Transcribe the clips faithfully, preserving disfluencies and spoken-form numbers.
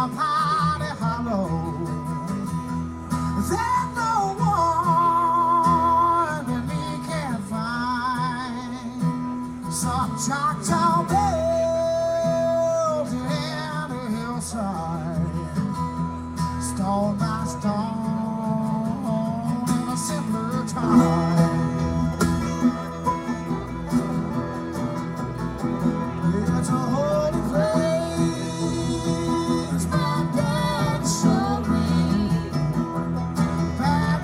of Hardy Hollow. There's no one that we can't find. Some Choctaw bells in the hillside, stone by stone in a simpler time. It's a holy place, my dad showed me, back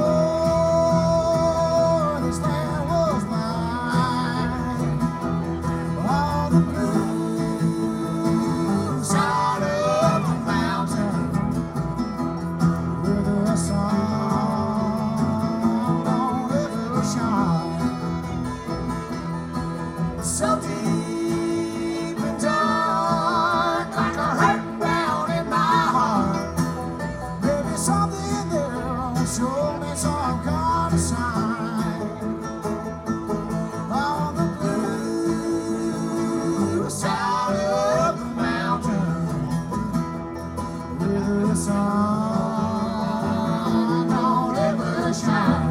before this land was mine. All the blue side of the mountain, where the sun don't ever shine. So deep and dark, like a hurt down in my heart. Maybe something there will show me some kind of sign. On the blue side of the mountain, where the sun don't ever shine.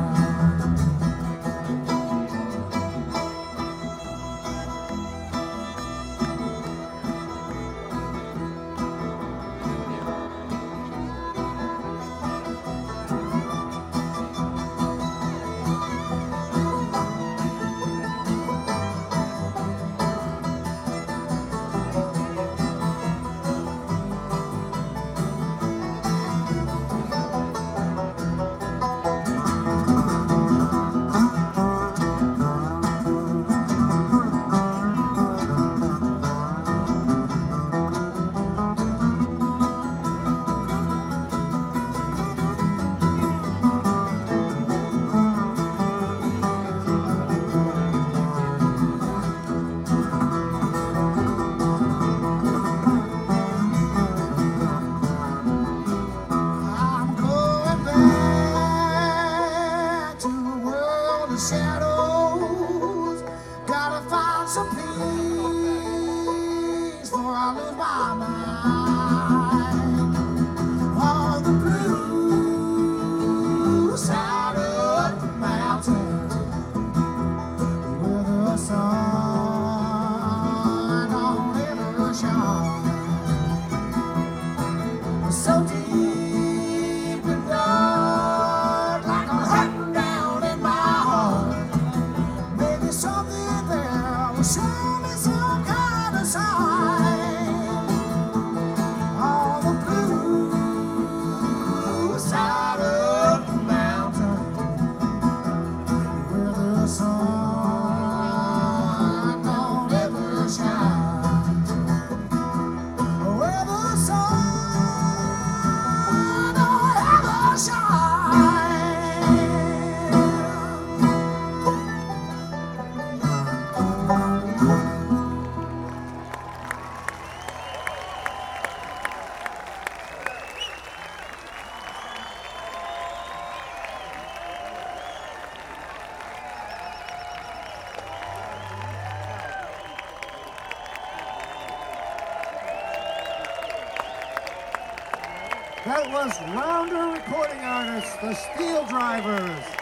Shadows, gotta find some peace before I lose my mind. On the blue side of the mountain, where the sun don't ever shine. So deep and dark, like a hurt down in my heart. Something there will show me some kind of sign. On the blue side of the mountain, where the sun don't ever shine. Where the sun don't ever shine. That was Rounder recording artists, the Steel Drivers.